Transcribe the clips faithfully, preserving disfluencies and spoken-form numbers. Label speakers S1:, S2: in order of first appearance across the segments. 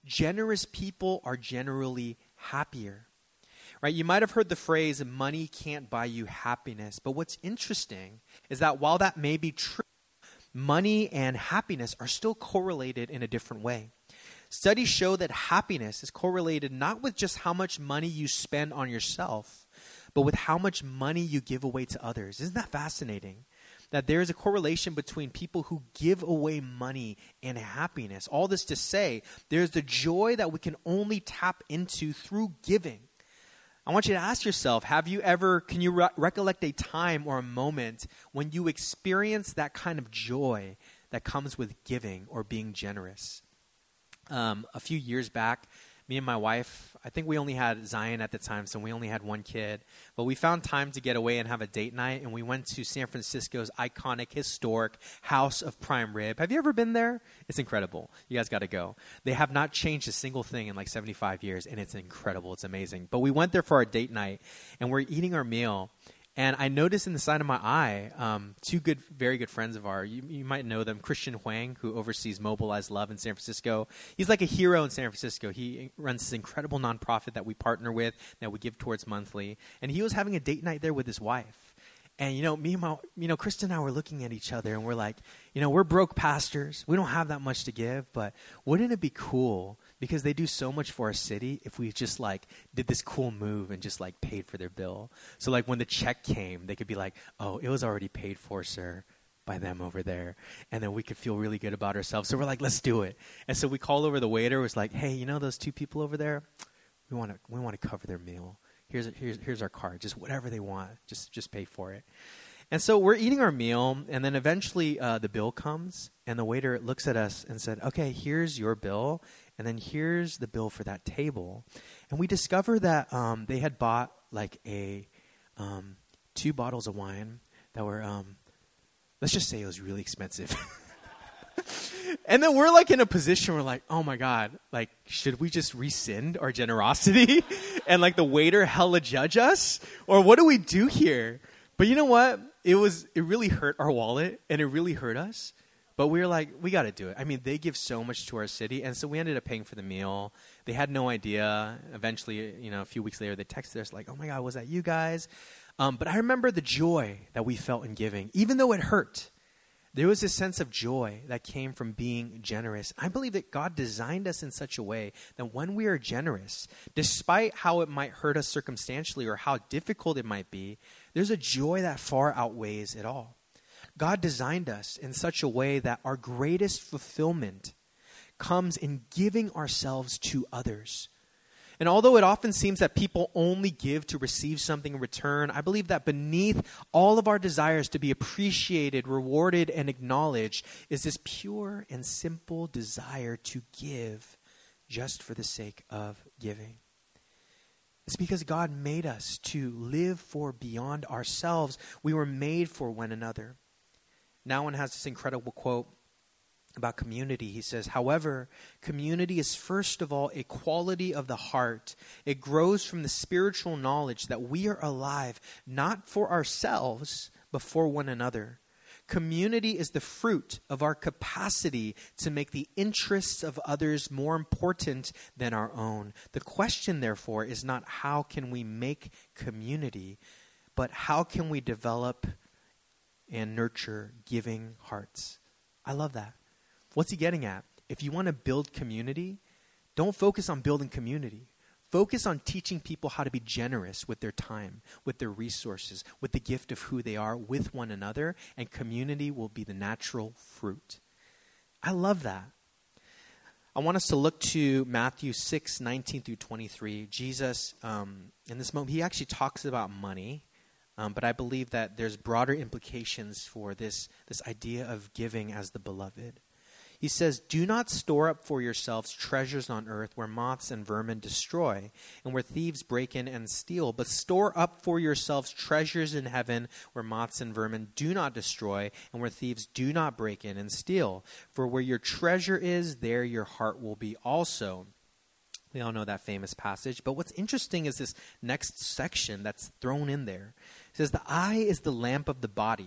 S1: Generous people are generally happier. Right? You might have heard the phrase, money can't buy you happiness. But what's interesting is that while that may be true, money and happiness are still correlated in a different way. Studies show that happiness is correlated not with just how much money you spend on yourself, but with how much money you give away to others. Isn't that fascinating? That there is a correlation between people who give away money and happiness. All this to say, there's the joy that we can only tap into through giving. I want you to ask yourself, have you ever, can you re- recollect a time or a moment when you experienced that kind of joy that comes with giving or being generous? Um, a few years back, me and my wife, I think we only had Zion at the time, so we only had one kid. But we found time to get away and have a date night, and we went to San Francisco's iconic, historic House of Prime Rib. Have you ever been there? It's incredible. You guys got to go. They have not changed a single thing in like seventy-five years, and it's incredible. It's amazing. But we went there for our date night, and we're eating our meal. And I noticed in the side of my eye, um, two good, very good friends of ours, you, you might know them, Christian Huang, who oversees Mobilize Love in San Francisco. He's like a hero in San Francisco. He runs this incredible nonprofit that we partner with, that we give towards monthly. And he was having a date night there with his wife. And, you know, me and my, you know, Kristen and I were looking at each other and we're like, you know, we're broke pastors. We don't have that much to give, but wouldn't it be cool, because they do so much for our city, if we just like did this cool move and just like paid for their bill? So like when the check came, they could be like, oh, it was already paid for, sir, by them over there. And then we could feel really good about ourselves. So we're like, let's do it. And so we called over the waiter. It was like, hey, you know those two people over there? We want to we want to cover their meal. Here's here's here's our card. Just whatever they want. Just just pay for it. And so we're eating our meal, and then eventually uh, the bill comes, and the waiter looks at us and said, okay, here's your bill, and then here's the bill for that table. And we discover that um, they had bought like a um, two bottles of wine that were, um, let's just say it was really expensive. And then we're like in a position where like, oh my God, like, should we just rescind our generosity and like the waiter hella judge us? Or what do we do here? But you know what? It was, it really hurt our wallet and it really hurt us. But we were like, we got to do it. I mean, they give so much to our city. And so we ended up paying for the meal. They had no idea. Eventually, you know, a few weeks later, they texted us like, oh my God, was that you guys? Um, but I remember the joy that we felt in giving, even though it hurt. There was a sense of joy that came from being generous. I believe that God designed us in such a way that when we are generous, despite how it might hurt us circumstantially or how difficult it might be, there's a joy that far outweighs it all. God designed us in such a way that our greatest fulfillment comes in giving ourselves to others. And although it often seems that people only give to receive something in return, I believe that beneath all of our desires to be appreciated, rewarded, and acknowledged is this pure and simple desire to give just for the sake of giving. It's because God made us to live for beyond ourselves. We were made for one another. Nouwen has this incredible quote about community. He says, however, community is first of all a quality of the heart. It grows from the spiritual knowledge that we are alive, not for ourselves, but for one another. Community is the fruit of our capacity to make the interests of others more important than our own. The question, therefore, is not how can we make community, but how can we develop and nurture giving hearts. I love that. What's he getting at? If you want to build community, don't focus on building community. Focus on teaching people how to be generous with their time, with their resources, with the gift of who they are, with one another, and community will be the natural fruit. I love that. I want us to look to Matthew six, nineteen through twenty-three. Jesus, um, in this moment, he actually talks about money, um, but I believe that there's broader implications for this, this idea of giving as the beloved. He says, do not store up for yourselves treasures on earth where moths and vermin destroy and where thieves break in and steal, but store up for yourselves treasures in heaven where moths and vermin do not destroy and where thieves do not break in and steal. For where your treasure is, there your heart will be also. We all know that famous passage, but what's interesting is this next section that's thrown in there. It says, the eye is the lamp of the body.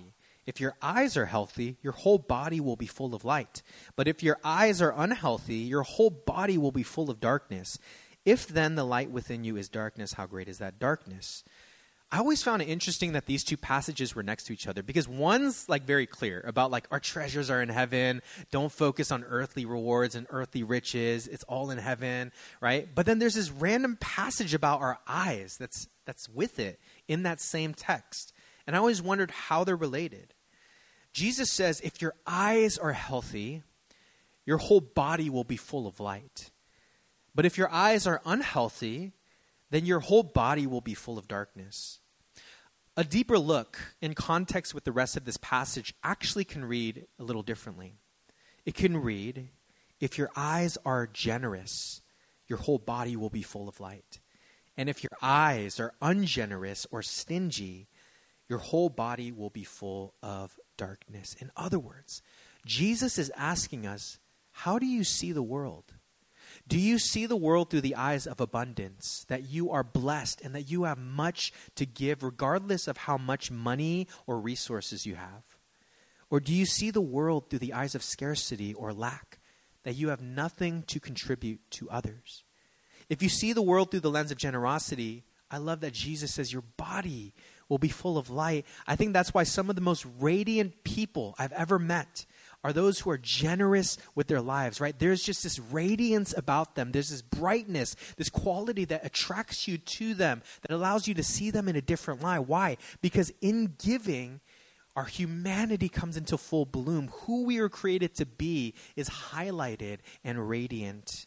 S1: If your eyes are healthy, your whole body will be full of light. But if your eyes are unhealthy, your whole body will be full of darkness. If then the light within you is darkness, how great is that darkness? I always found it interesting that these two passages were next to each other, because one's like very clear about like our treasures are in heaven. Don't focus on earthly rewards and earthly riches. It's all in heaven, right? But then there's this random passage about our eyes that's that's with it in that same text. And I always wondered how they're related. Jesus says, if your eyes are healthy, your whole body will be full of light. But if your eyes are unhealthy, then your whole body will be full of darkness. A deeper look in context with the rest of this passage actually can read a little differently. It can read, if your eyes are generous, your whole body will be full of light. And if your eyes are ungenerous or stingy, your whole body will be full of darkness. In other words, Jesus is asking us, how do you see the world? Do you see the world through the eyes of abundance, that you are blessed and that you have much to give regardless of how much money or resources you have? Or do you see the world through the eyes of scarcity or lack, that you have nothing to contribute to others? If you see the world through the lens of generosity, I love that Jesus says your body will be full of light. I think that's why some of the most radiant people I've ever met are those who are generous with their lives, right? There's just this radiance about them. There's this brightness, this quality that attracts you to them, that allows you to see them in a different light. Why? Because in giving, our humanity comes into full bloom. Who we are created to be is highlighted and radiant.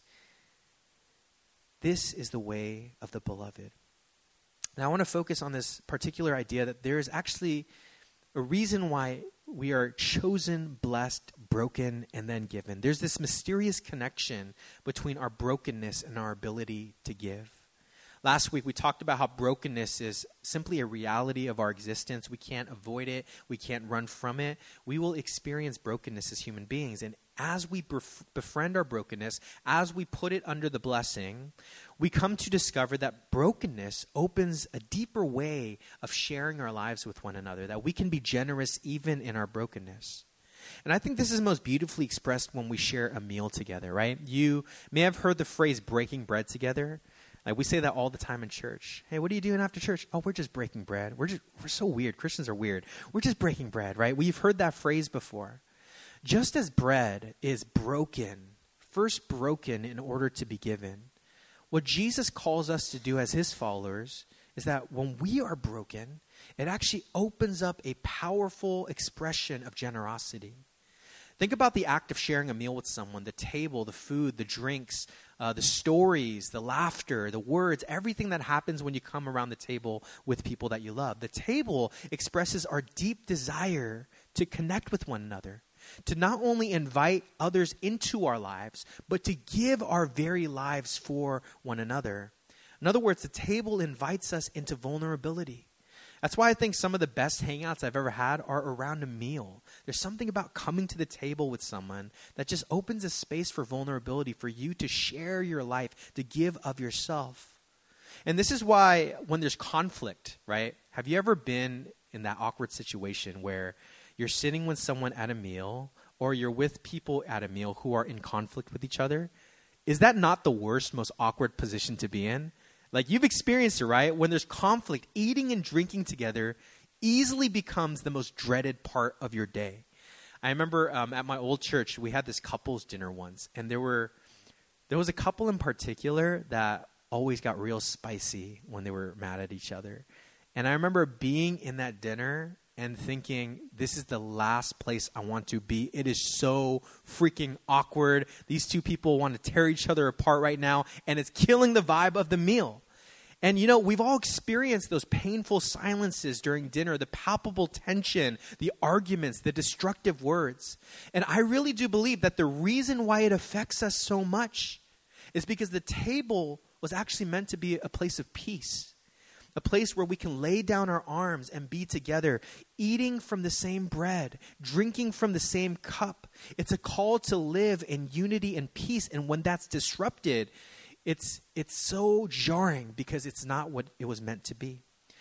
S1: This is the way of the beloved. Now, I want to focus on this particular idea that there is actually a reason why we are chosen, blessed, broken, and then given. There's this mysterious connection between our brokenness and our ability to give. Last week, we talked about how brokenness is simply a reality of our existence. We can't avoid it. We can't run from it. We will experience brokenness as human beings. And as we bef- befriend our brokenness, as we put it under the blessing, we come to discover that brokenness opens a deeper way of sharing our lives with one another, that we can be generous even in our brokenness. And I think this is most beautifully expressed when we share a meal together, right? You may have heard the phrase breaking bread together. Like we say that all the time in church. Hey, what are you doing after church? Oh, we're just breaking bread. We're just we're so weird. Christians are weird. We're just breaking bread, right? We've heard that phrase before. Just as bread is broken, first broken in order to be given, what Jesus calls us to do as his followers is that when we are broken, it actually opens up a powerful expression of generosity. Think about the act of sharing a meal with someone, the table, the food, the drinks, uh, the stories, the laughter, the words, everything that happens when you come around the table with people that you love. The table expresses our deep desire to connect with one another, to not only invite others into our lives, but to give our very lives for one another. In other words, the table invites us into vulnerability. That's why I think some of the best hangouts I've ever had are around a meal. There's something about coming to the table with someone that just opens a space for vulnerability, for you to share your life, to give of yourself. And this is why when there's conflict, right? Have you ever been in that awkward situation where you're sitting with someone at a meal or you're with people at a meal who are in conflict with each other? Is that not the worst, most awkward position to be in? Like you've experienced it, right? When there's conflict, eating and drinking together easily becomes the most dreaded part of your day. I remember um, at my old church, we had this couples dinner once, and there were there was a couple in particular that always got real spicy when they were mad at each other. And I remember being in that dinner and thinking, this is the last place I want to be. It is so freaking awkward. These two people want to tear each other apart right now, and it's killing the vibe of the meal. And, you know, we've all experienced those painful silences during dinner, the palpable tension, the arguments, the destructive words. And I really do believe that the reason why it affects us so much is because the table was actually meant to be a place of peace, a place where we can lay down our arms and be together, eating from the same bread, drinking from the same cup. It's a call to live in unity and peace. And when that's disrupted, It's it's so jarring because it's not what it was meant to be.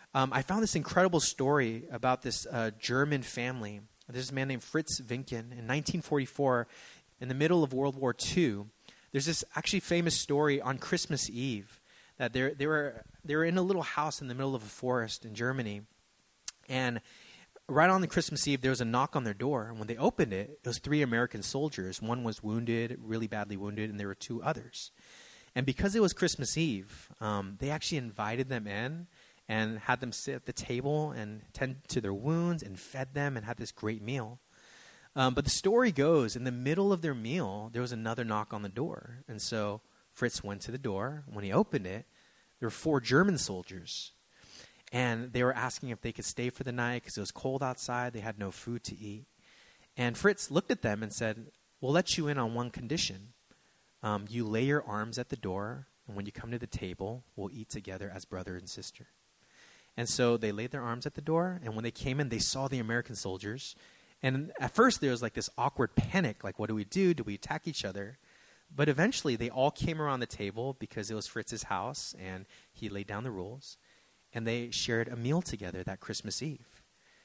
S1: um, I found this incredible story about this uh, German family. There's a man named Fritz Winken. In nineteen forty-four, in the middle of World War Two, there's this actually famous story on Christmas Eve that they they were they were in a little house in the middle of a forest in Germany, and right on the Christmas Eve, there was a knock on their door. And when they opened it, it was three American soldiers. One was wounded, really badly wounded, and there were two others. And because it was Christmas Eve, um, they actually invited them in and had them sit at the table and tend to their wounds and fed them and had this great meal. Um, but the story goes, in the middle of their meal, there was another knock on the door. And so Fritz went to the door. When he opened it, there were four German soldiers. And they were asking if they could stay for the night because it was cold outside. They had no food to eat. And Fritz looked at them and said, we'll let you in on one condition. Um, you lay your arms at the door, and when you come to the table, we'll eat together as brother and sister. And so they laid their arms at the door, and when they came in, they saw the American soldiers. And at first, there was like this awkward panic, like, what do we do? Do we attack each other? But eventually, they all came around the table because it was Fritz's house, and he laid down the rules. And they shared a meal together that Christmas Eve.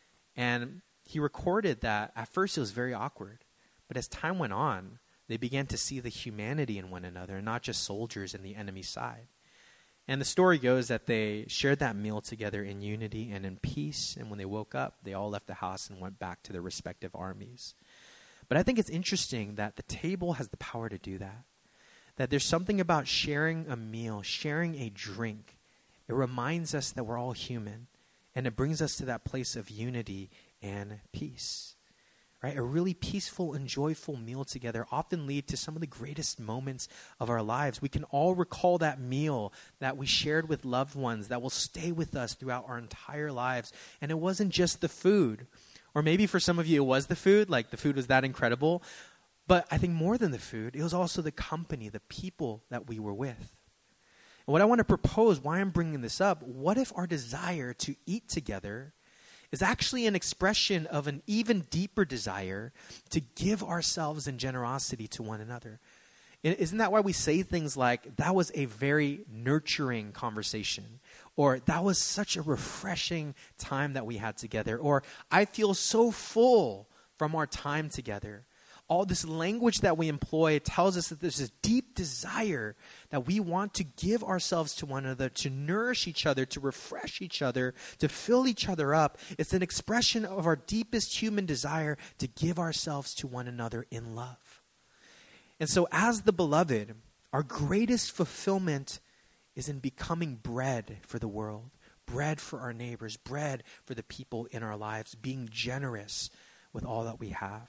S1: And he recorded that at first it was very awkward. But as time went on, they began to see the humanity in one another, and not just soldiers in the enemy side. And the story goes that they shared that meal together in unity and in peace. And when they woke up, they all left the house and went back to their respective armies. But I think it's interesting that the table has the power to do that. That there's something about sharing a meal, sharing a drink. It reminds us that we're all human, and it brings us to that place of unity and peace, right? A really peaceful and joyful meal together often lead to some of the greatest moments of our lives. We can all recall that meal that we shared with loved ones that will stay with us throughout our entire lives. And it wasn't just the food, or maybe for some of you it was the food, like the food was that incredible. But I think more than the food, it was also the company, the people that we were with. And what I want to propose, why I'm bringing this up, what if our desire to eat together is actually an expression of an even deeper desire to give ourselves in generosity to one another? Isn't that why we say things like, that was a very nurturing conversation, or that was such a refreshing time that we had together, or I feel so full from our time together? All this language that we employ tells us that there's this deep desire that we want to give ourselves to one another, to nourish each other, to refresh each other, to fill each other up. It's an expression of our deepest human desire to give ourselves to one another in love. And so as the beloved, our greatest fulfillment is in becoming bread for the world, bread for our neighbors, bread for the people in our lives, being generous with all that we have.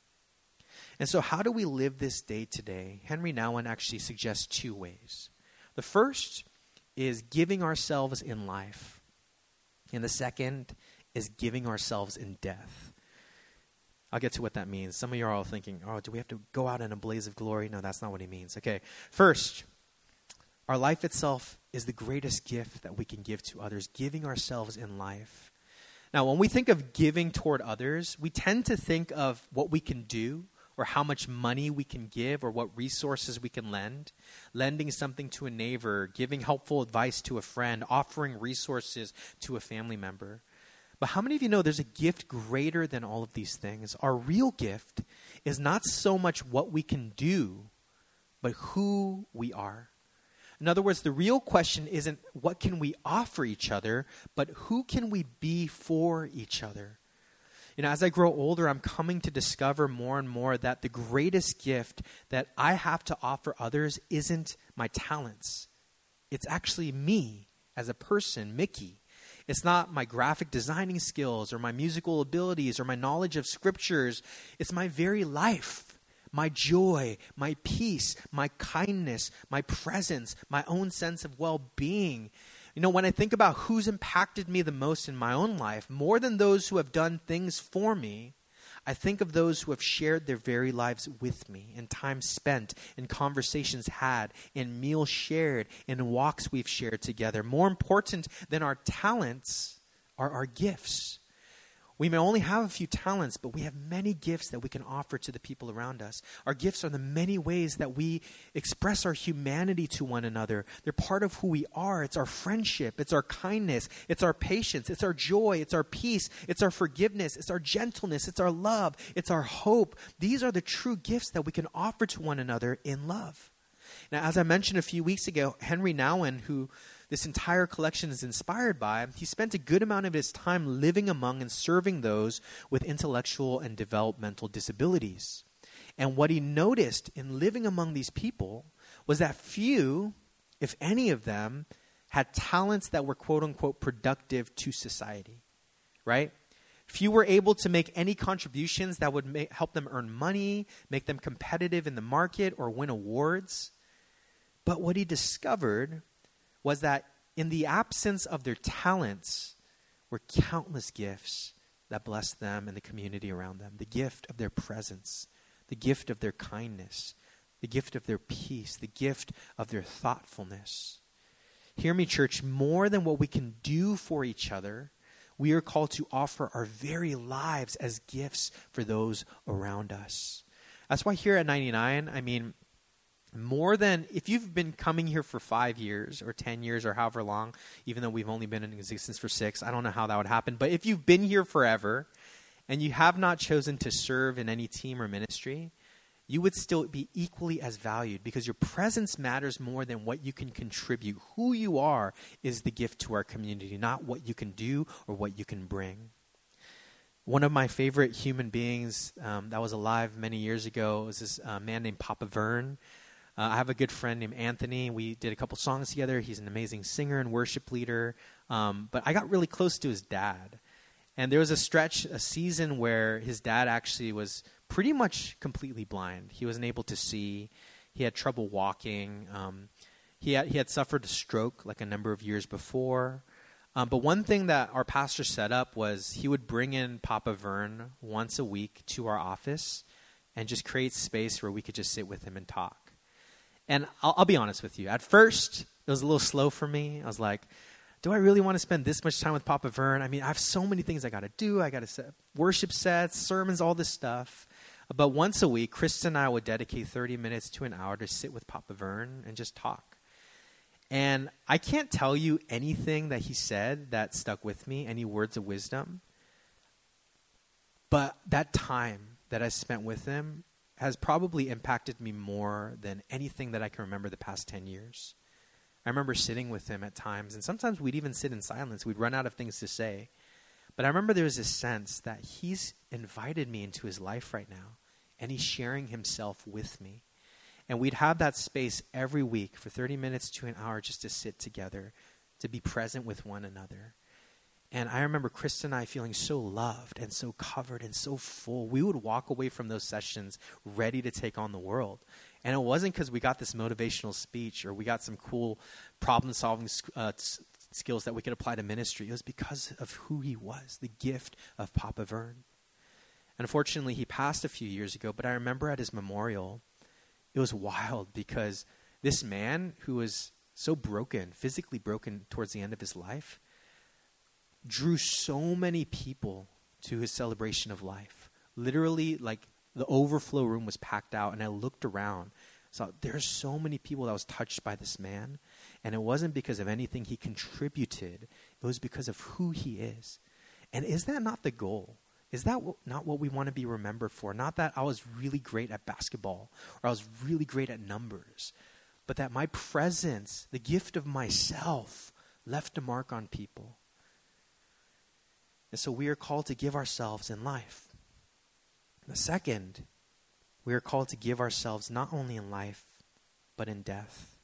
S1: And so how do we live this day today? Henry Nouwen actually suggests two ways. The first is giving ourselves in life. And the second is giving ourselves in death. I'll get to what that means. Some of you are all thinking, oh, do we have to go out in a blaze of glory? No, that's not what he means. Okay, first, our life itself is the greatest gift that we can give to others, giving ourselves in life. Now, when we think of giving toward others, we tend to think of what we can do, or how much money we can give, or what resources we can lend. Lending something to a neighbor, giving helpful advice to a friend, offering resources to a family member. But how many of you know there's a gift greater than all of these things? Our real gift is not so much what we can do, but who we are. In other words, the real question isn't what can we offer each other, but who can we be for each other? You know, as I grow older, I'm coming to discover more and more that the greatest gift that I have to offer others isn't my talents. It's actually me as a person, Mickey. It's not my graphic designing skills or my musical abilities or my knowledge of scriptures. It's my very life, my joy, my peace, my kindness, my presence, my own sense of well-being. You know, when I think about who's impacted me the most in my own life, more than those who have done things for me, I think of those who have shared their very lives with me, in time spent, in conversations had, in meals shared, in walks we've shared together. More important than our talents are our gifts. We may only have a few talents, but we have many gifts that we can offer to the people around us. Our gifts are the many ways that we express our humanity to one another. They're part of who we are. It's our friendship. It's our kindness. It's our patience. It's our joy. It's our peace. It's our forgiveness. It's our gentleness. It's our love. It's our hope. These are the true gifts that we can offer to one another in love. Now, as I mentioned a few weeks ago, Henry Nouwen, who this entire collection is inspired by, he spent a good amount of his time living among and serving those with intellectual and developmental disabilities. And what he noticed in living among these people was that few, if any of them, had talents that were quote-unquote productive to society, right? Few were able to make any contributions that would make, help them earn money, make them competitive in the market, or win awards. But what he discovered was that in the absence of their talents were countless gifts that blessed them and the community around them. The gift of their presence, the gift of their kindness, the gift of their peace, the gift of their thoughtfulness. Hear me, church, more than what we can do for each other, we are called to offer our very lives as gifts for those around us. That's why here at ninety-nine, I mean, more than, if you've been coming here for five years or ten years or however long, even though we've only been in existence for six, I don't know how that would happen. But if you've been here forever and you have not chosen to serve in any team or ministry, you would still be equally as valued because your presence matters more than what you can contribute. Who you are is the gift to our community, not what you can do or what you can bring. One of my favorite human beings um, that was alive many years ago was this uh, man named Papa Vern. Uh, I have a good friend named Anthony. We did a couple songs together. He's an amazing singer and worship leader. Um, but I got really close to his dad. And there was a stretch, a season where his dad actually was pretty much completely blind. He wasn't able to see. He had trouble walking. Um, he had, he had suffered a stroke like a number of years before. Um, but one thing that our pastor set up was he would bring in Papa Vern once a week to our office and just create space where we could just sit with him and talk. And I'll, I'll be honest with you. At first, it was a little slow for me. I was like, do I really want to spend this much time with Papa Vern? I mean, I have so many things I got to do. I got to set worship sets, sermons, all this stuff. But once a week, Krista and I would dedicate thirty minutes to an hour to sit with Papa Vern and just talk. And I can't tell you anything that he said that stuck with me, any words of wisdom. But that time that I spent with him has probably impacted me more than anything that I can remember the past ten years. I remember sitting with him at times, and sometimes we'd even sit in silence. We'd run out of things to say. But I remember there was this sense that he's invited me into his life right now, and he's sharing himself with me. And we'd have that space every week for thirty minutes to an hour just to sit together, to be present with one another. And I remember Krista and I feeling so loved and so covered and so full. We would walk away from those sessions ready to take on the world. And it wasn't because we got this motivational speech or we got some cool problem-solving uh, s- skills that we could apply to ministry. It was because of who he was, the gift of Papa Vern. Unfortunately, he passed a few years ago, but I remember at his memorial, it was wild because this man who was so broken, physically broken towards the end of his life, drew so many people to his celebration of life. Literally, like, the overflow room was packed out, and I looked around. So there's so many people that was touched by this man, and it wasn't because of anything he contributed. It was because of who he is. And is that not the goal? Is that w- not what we want to be remembered for? Not that I was really great at basketball or I was really great at numbers, but that my presence, the gift of myself, left a mark on people. And so we are called to give ourselves in life. The second, we are called to give ourselves not only in life, but in death.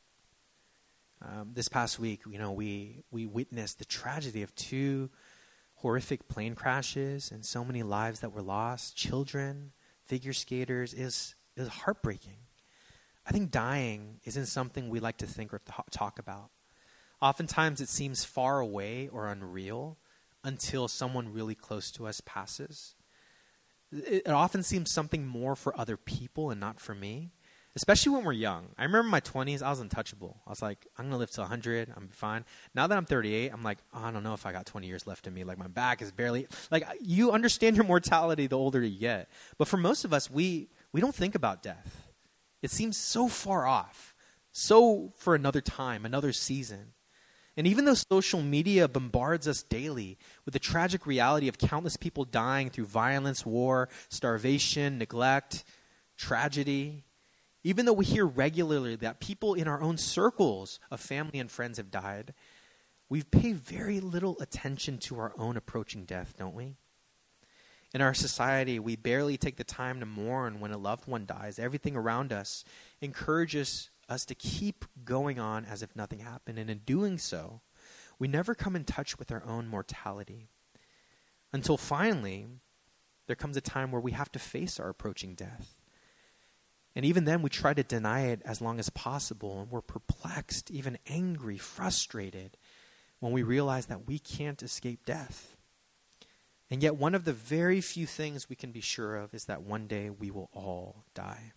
S1: Um, this past week, you know, we we witnessed the tragedy of two horrific plane crashes and so many lives that were lost. Children, figure skaters. It was, it was heartbreaking. I think dying isn't something we like to think or th- talk about. Oftentimes it seems far away or unreal until someone really close to us passes. It, it often seems something more for other people and not for me. especially when we're young. I remember in my twenties, I was untouchable. I was like, I'm going to live to one hundred. I'm fine. Now that I'm thirty-eight, I'm like, oh, I don't know if I got twenty years left in me. Like, my back is barely, like, you understand your mortality the older you get. But for most of us, we we don't think about death. It seems so far off, so for another time, another season. And even though social media bombards us daily with the tragic reality of countless people dying through violence, war, starvation, neglect, tragedy, even though we hear regularly that people in our own circles of family and friends have died, we pay very little attention to our own approaching death, don't we? In our society, we barely take the time to mourn when a loved one dies. Everything around us encourages us to keep going on as if nothing happened. And in doing so, we never come in touch with our own mortality. Until finally, there comes a time where we have to face our approaching death. And even then, we try to deny it as long as possible. And we're perplexed, even angry, frustrated, when we realize that we can't escape death. And yet one of the very few things we can be sure of is that one day we will all die.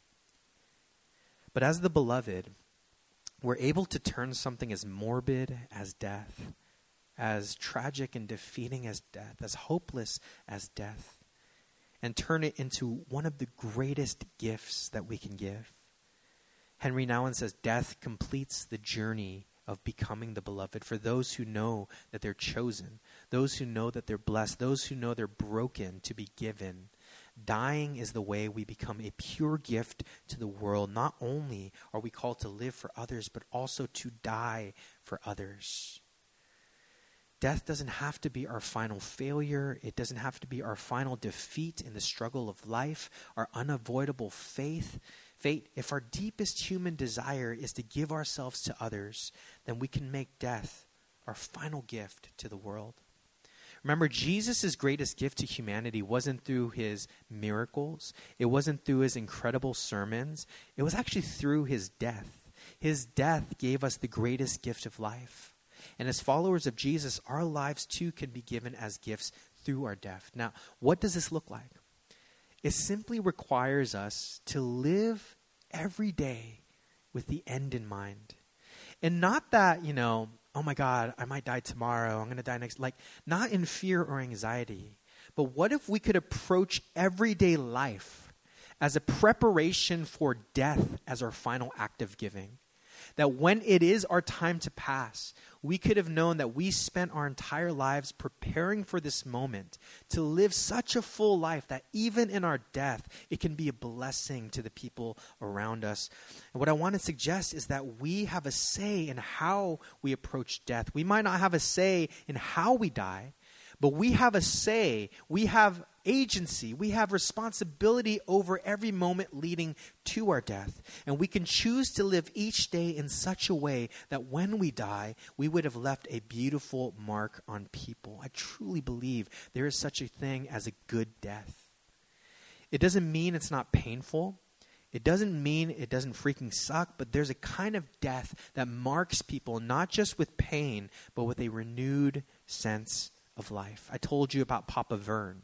S1: But as the beloved, we're able to turn something as morbid as death, as tragic and defeating as death, as hopeless as death, and turn it into one of the greatest gifts that we can give. Henry Nouwen says, death completes the journey of becoming the beloved for those who know that they're chosen, those who know that they're blessed, those who know they're broken to be given. Dying is the way we become a pure gift to the world. Not only are we called to live for others, but also to die for others. Death doesn't have to be our final failure. It doesn't have to be our final defeat in the struggle of life, our unavoidable faith. Fate, if our deepest human desire is to give ourselves to others, then we can make death our final gift to the world. Remember, Jesus' greatest gift to humanity wasn't through his miracles. It wasn't through his incredible sermons. It was actually through his death. His death gave us the greatest gift of life. And as followers of Jesus, our lives too can be given as gifts through our death. Now, what does this look like? It simply requires us to live every day with the end in mind. And not that, you know, oh my God, I might die tomorrow, I'm going to die next, like not in fear or anxiety. But what if we could approach everyday life as a preparation for death as our final act of giving? That when it is our time to pass, we could have known that we spent our entire lives preparing for this moment to live such a full life that even in our death, it can be a blessing to the people around us. And what I want to suggest is that we have a say in how we approach death. We might not have a say in how we die, but we have a say, we have agency, we have responsibility over every moment leading to our death. And we can choose to live each day in such a way that when we die, we would have left a beautiful mark on people. I truly believe there is such a thing as a good death. It doesn't mean it's not painful. It doesn't mean it doesn't freaking suck, but there's a kind of death that marks people not just with pain, but with a renewed sense of life. I told you about Papa Vern.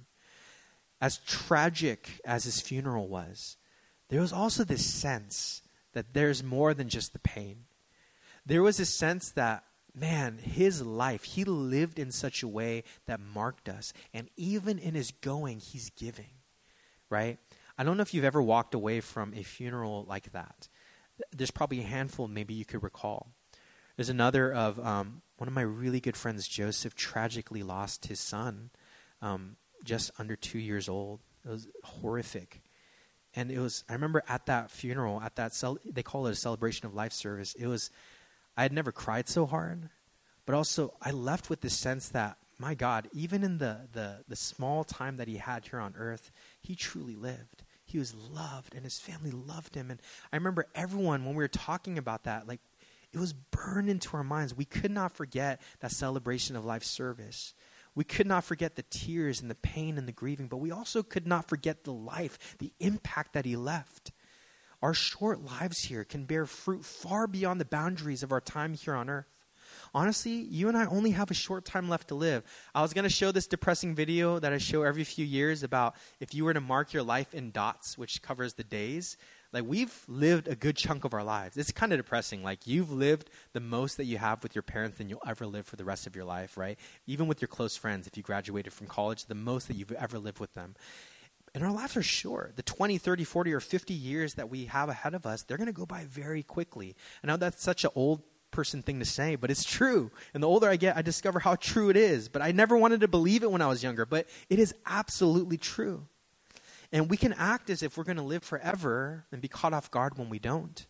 S1: As tragic as his funeral was, there was also this sense that there's more than just the pain. There was a sense that, man, his life, he lived in such a way that marked us. And even in his going, he's giving, right? I don't know if you've ever walked away from a funeral like that. There's probably a handful maybe you could recall. There's another of um, one of my really good friends, Joseph, tragically lost his son um, just under two years old. It was horrific. And it was, I remember at that funeral, at that, cel- they call it a celebration of life service. It was, I had never cried so hard, but also I left with this sense that, my God, even in the, the, the small time that he had here on earth, he truly lived. He was loved and his family loved him. And I remember everyone, when we were talking about that, like, it was burned into our minds. We could not forget that celebration of life service. We could not forget the tears and the pain and the grieving, but we also could not forget the life, the impact that he left. Our short lives here can bear fruit far beyond the boundaries of our time here on earth. Honestly, you and I only have a short time left to live. I was going to show this depressing video that I show every few years about if you were to mark your life in dots, which covers the days, Like, we've lived a good chunk of our lives. It's kind of depressing. Like, you've lived the most that you have with your parents than you'll ever live for the rest of your life, right? Even with your close friends, if you graduated from college, the most that you've ever lived with them. And our lives are short. The twenty, thirty, forty, or fifty years that we have ahead of us, they're going to go by very quickly. I know that's such an old person thing to say, but it's true. And the older I get, I discover how true it is. But I never wanted to believe it when I was younger, but it is absolutely true. And we can act as if we're going to live forever and be caught off guard when we don't.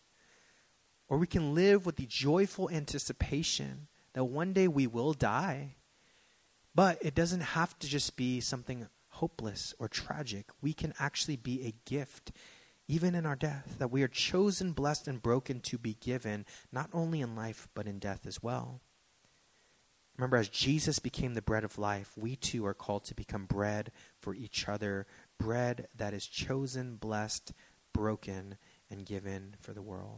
S1: Or we can live with the joyful anticipation that one day we will die. But it doesn't have to just be something hopeless or tragic. We can actually be a gift, even in our death, that we are chosen, blessed, and broken to be given, not only in life, but in death as well. Remember, as Jesus became the bread of life, we too are called to become bread for each other, bread that is chosen, blessed, broken, and given for the world.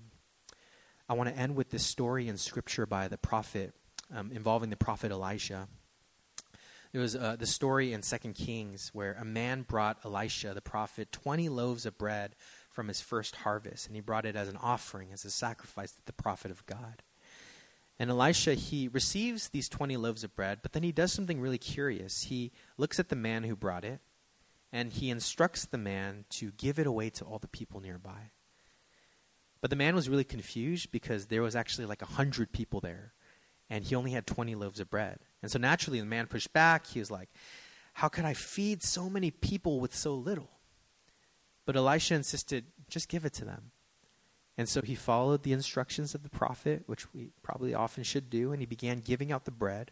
S1: I want to end with this story in Scripture by the prophet, um, involving the prophet Elisha. There was uh, the story in Second Kings where a man brought Elisha, the prophet, twenty loaves of bread from his first harvest, and he brought it as an offering, as a sacrifice to the prophet of God. And Elisha, he receives these twenty loaves of bread, but then he does something really curious. He looks at the man who brought it, and he instructs the man to give it away to all the people nearby. But the man was really confused because there was actually like a hundred people there, and he only had twenty loaves of bread. And so naturally the man pushed back. He was like, how could I feed so many people with so little? But Elisha insisted, just give it to them. And so he followed the instructions of the prophet, which we probably often should do, and he began giving out the bread.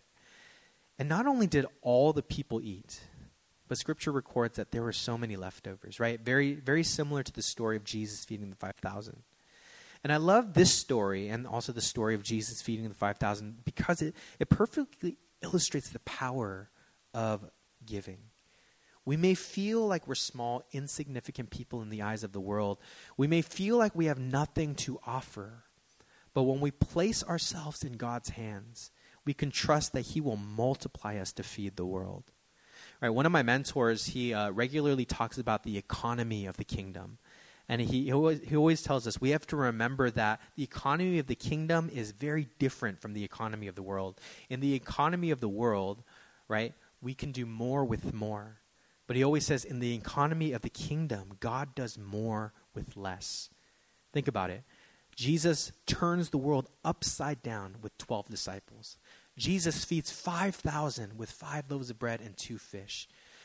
S1: And not only did all the people eat, but Scripture records that there were so many leftovers, right? Very, very similar to the story of Jesus feeding the five thousand. And I love this story and also the story of Jesus feeding the five thousand because it, it perfectly illustrates the power of giving. We may feel like we're small, insignificant people in the eyes of the world. We may feel like we have nothing to offer. But when we place ourselves in God's hands, we can trust that He will multiply us to feed the world. Right? One of my mentors, he uh, regularly talks about the economy of the kingdom. And he, he, always, he always tells us we have to remember that the economy of the kingdom is very different from the economy of the world. In the economy of the world, right, we can do more with more. But he always says in the economy of the kingdom, God does more with less. Think about it. Jesus turns the world upside down with twelve disciples. Jesus feeds five thousand with five loaves of bread and two fish.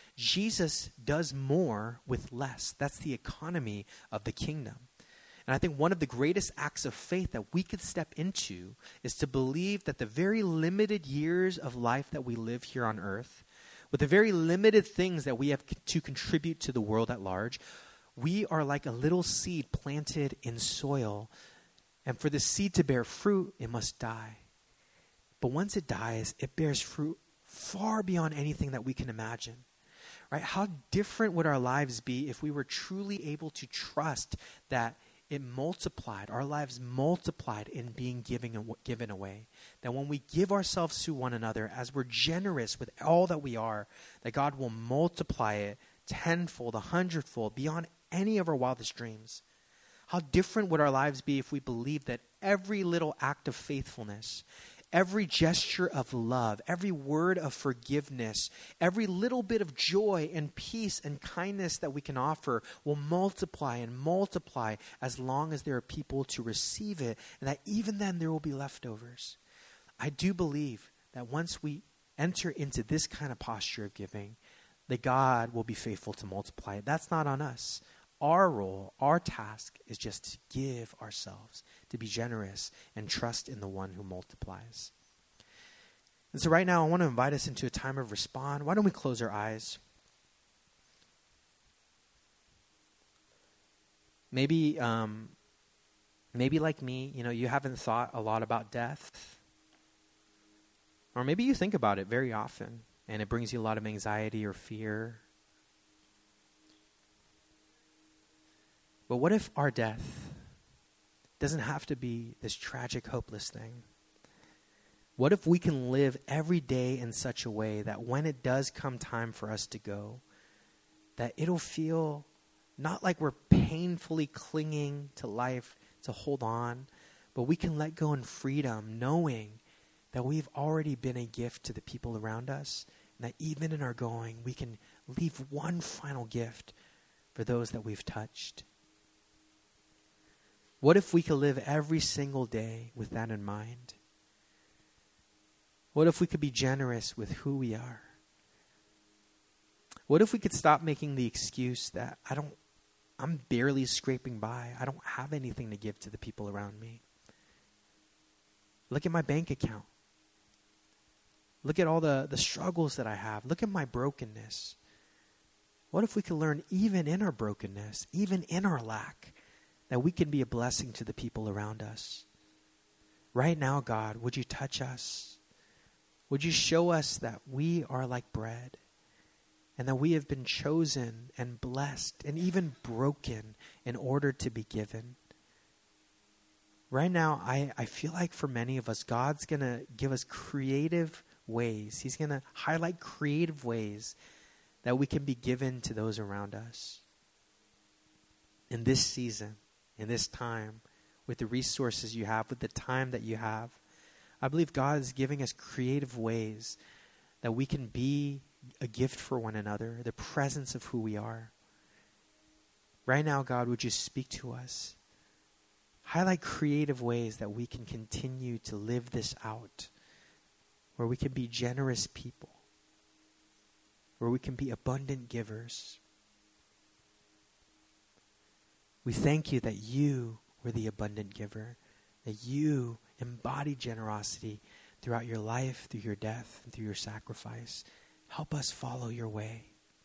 S1: Jesus does more with less. That's the economy of the kingdom. And I think one of the greatest acts of faith that we could step into is to believe that the very limited years of life that we live here on earth, with the very limited things that we have to contribute to the world at large, we are like a little seed planted in soil. And for the seed to bear fruit, it must die. But once it dies, it bears fruit far beyond anything that we can imagine. Right? How different would our lives be if we were truly able to trust that it multiplied, our lives multiplied in being giving, given away. That when we give ourselves to one another, as we're generous with all that we are, that God will multiply it tenfold, a hundredfold, beyond any of our wildest dreams. How different would our lives be if we believed that every little act of faithfulness, every gesture of love, every word of forgiveness, every little bit of joy and peace and kindness that we can offer will multiply and multiply as long as there are people to receive it, and that even then there will be leftovers. I do believe that once we enter into this kind of posture of giving, that God will be faithful to multiply it. That's not on us. Our role, our task is just to give ourselves, to be generous and trust in the one who multiplies. And so right now I want to invite us into a time of respond. Why don't we close our eyes? Maybe, um, maybe like me, you know, you haven't thought a lot about death. Or maybe you think about it very often and it brings you a lot of anxiety or fear. But what if our death doesn't have to be this tragic, hopeless thing? What if we can live every day in such a way that when it does come time for us to go, that it'll feel not like we're painfully clinging to life to hold on, but we can let go in freedom, knowing that we've already been a gift to the people around us, and that even in our going, we can leave one final gift for those that we've touched. What if we could live every single day with that in mind? What if we could be generous with who we are? What if we could stop making the excuse that I don't, I'm barely scraping by. I don't have anything to give to the people around me. Look at my bank account. Look at all the, the struggles that I have. Look at my brokenness. What if we could learn even in our brokenness, even in our lack, that we can be a blessing to the people around us? Right now, God, would you touch us? Would you show us that we are like bread and that we have been chosen and blessed and even broken in order to be given? Right now, I, I feel like for many of us, God's going to give us creative ways. He's going to highlight creative ways that we can be given to those around us. In this season, in this time, with the resources you have, with the time that you have, I believe God is giving us creative ways that we can be a gift for one another, the presence of who we are. Right now, God, would you speak to us? Highlight creative ways that we can continue to live this out, where we can be generous people, where we can be abundant givers. We thank you that you were the abundant giver, that you embody generosity throughout your life, through your death, and through your sacrifice. Help us follow your way.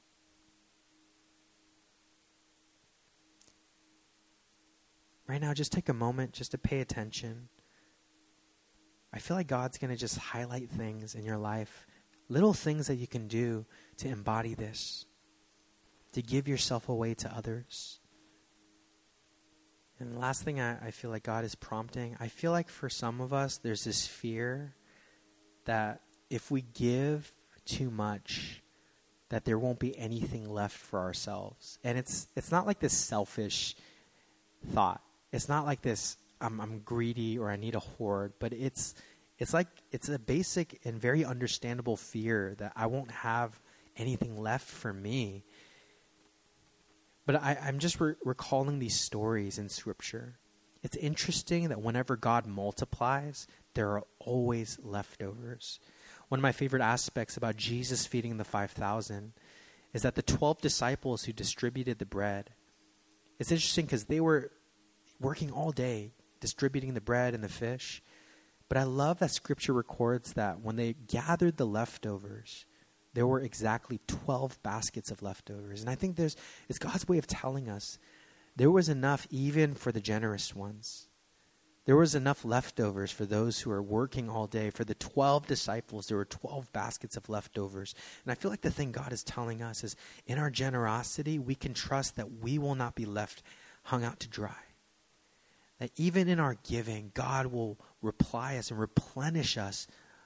S1: Right now, just take a moment just to pay attention. I feel like God's going to just highlight things in your life, little things that you can do to embody this, to give yourself away to others. And the last thing I, I feel like God is prompting, I feel like for some of us, there's this fear that if we give too much, that there won't be anything left for ourselves. And it's it's not like this selfish thought. It's not like this, I'm, I'm greedy or I need a hoard, but it's it's like it's a basic and very understandable fear that I won't have anything left for me. But I, I'm just re- recalling these stories in Scripture. It's interesting that whenever God multiplies, there are always leftovers. One of my favorite aspects about Jesus feeding the five thousand is that the twelve disciples who distributed the bread, it's interesting because they were working all day distributing the bread and the fish. But I love that Scripture records that when they gathered the leftovers, there were exactly twelve baskets of leftovers. And I think there's it's God's way of telling us there was enough even for the generous ones. There was enough leftovers for those who are working all day. For the twelve disciples, there were twelve baskets of leftovers. And I feel like the thing God is telling us is in our generosity, we can trust that we will not be left hung out to dry. That even in our giving, God will reply us and replenish us.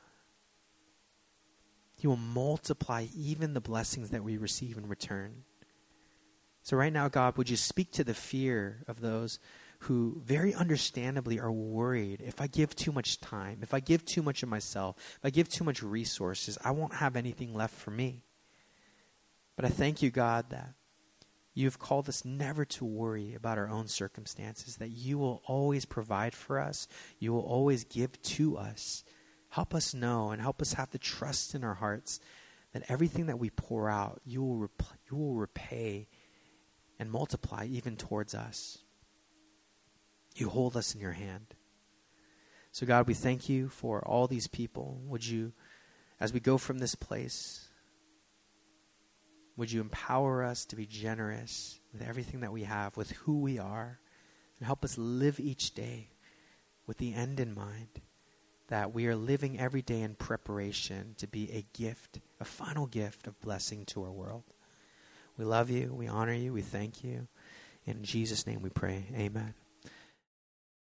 S1: He will multiply even the blessings that we receive in return. So right now, God, would you speak to the fear of those who very understandably are worried, if I give too much time, if I give too much of myself, if I give too much resources, I won't have anything left for me. But I thank you, God, that you've called us never to worry about our own circumstances, that you will always provide for us. You will always give to us. Help us know and help us have the trust in our hearts that everything that we pour out, you will rep- you will repay and multiply even towards us. You hold us in your hand. So God, we thank you for all these people. Would you, as we go from this place, would you empower us to be generous with everything that we have, with who we are, and help us live each day with the end in mind, that we are living every day in preparation to be a gift, a final gift of blessing to our world. We love you. We honor you. We thank you. In Jesus' name we pray. Amen.